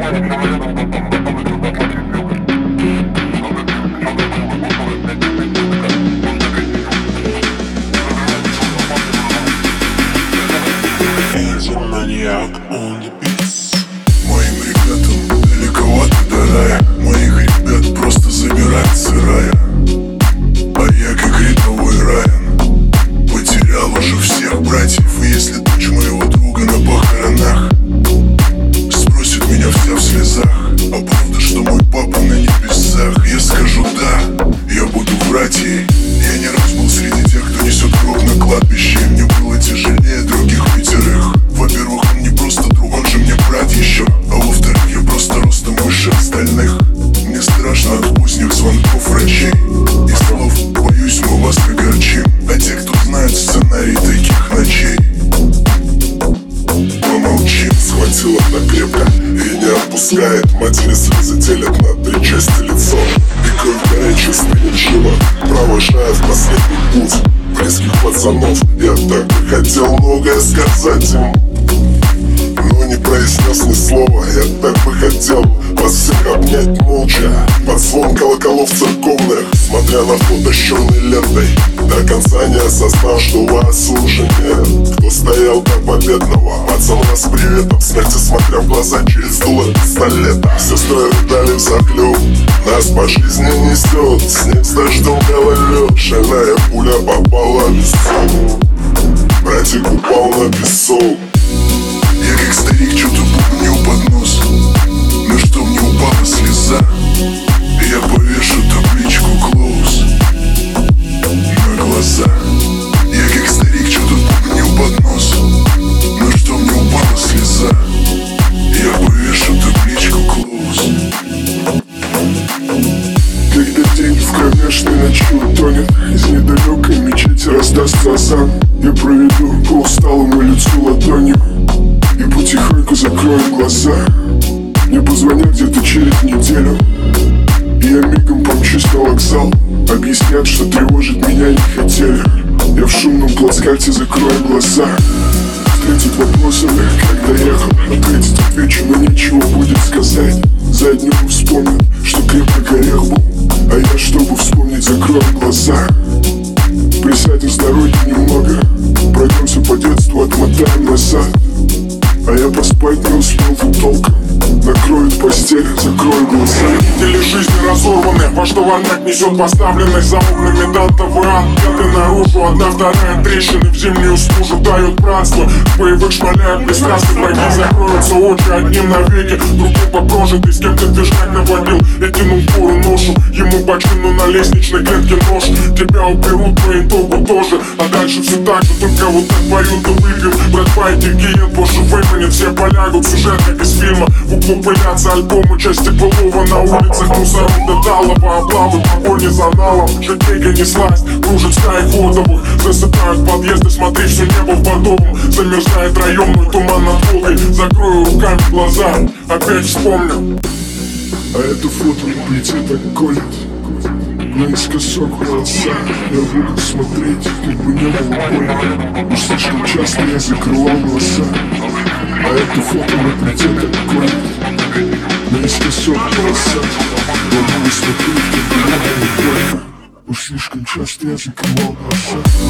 Maniac on the beats. Моим ребятам далековато до рая. Моих ребят просто забирает сырая. А я как рядовой Райан потерял уже всех братьев. И если дочь моего друга на похоронах спросит меня вся в слезах: а правда, что мой папа на небесах? Я скажу да, я буду врать ей. Я не раз был среди тех, кто несет гроб на кладбище. И мне было тяжелее других пятерых. Во-первых, он не просто друг, он же мне брат еще. А во-вторых, я просто ростом выше остальных. Мне страшно от поздних звонков врачей и слов: боюсь, мы вас огорчим. А те, кто знает сценарий таких ночей, помолчим. Схватила так крепко и не отпускает. Матери слезы делят на 3 части лицо. И кровь горячая стынет жива, провожая в последний путь близких пацанов. Я так бы хотел многое сказать им, но не произнес ни слова. Я так бы хотел вас всех обнять молча под звон колоколов церковных, смотря на фото с черной лентой, до конца не осознал, что вас уже нет. Кто стоял до победного пацана с приветом смерти, смотря в глаза через дуло пистолета. Сестры рыдали взахлеб, нас по жизни несет снег с дождем, гололед. Шальная пуля попала в висок, братик упал на песок. Я как старик что-то бубнил под нос, но чтоб не упала слеза, я повешу табличку close на глаза. Я как старик что-то бубнил под нос, но чтоб не упала слеза, я повешу табличку close. Когда день в кромешной ночи утонет, из недалекой мечети раздастся азан. Я проведу по усталому лицу ладонью и потихоньку закрою глаза. Мне позвонят где-то через неделю, и я мигом помчусь на вокзал. Объяснят, что тревожить меня не хотели. Я в шумном плацкарте закрою глаза. Встретят вопросами, как доехал. Ответить отвечу, но нечего будет сказать. Заднему вспомнят, что крепкий орех был, а я, чтобы вспомнить, закрою глаза. Присядем с дороги немного, пройдемся по детству, отмотаем назад. А я поспать не успел тут толком. Накроют постель, закрою глаза. Или жизни разорваны, во что варняк несет поставленный за окнами дантовый ад. Пятый наружу, одна вторая трещины в зимнюю стужу дают братство. В боевых шмаляют бесстрастны враги, закроются очи одним навеки, другим по прожитой. С кем-то движник наводил и тянул пору ношу. Ему бочину на лестничной клетке нож. Тебя уберут по итогу тоже, а дальше все так же, только вот так поют и выпьем. Братва и гиен позже выпадет, все полягут, сюжет как из фильма. В углу пылятся альбомы, части былого. На улицах мусорок до талого, облавы, погони за налом. Житейка неслась, кружит стаи ходовых. Засыпают подъезды, смотри, все небо в подобном. Замерзает районный туман над Волгой. Закрою руками глаза, опять вспомню. А это фото на плите так колет наискосок глаза. Я буду смотреть, как бы не было больно. Уж слишком часто я закрывал глаза. А это фото на плите так колет наискосок глаза. Я буду смотреть, как бы не было больно. Уж слишком часто я закрывал глаза.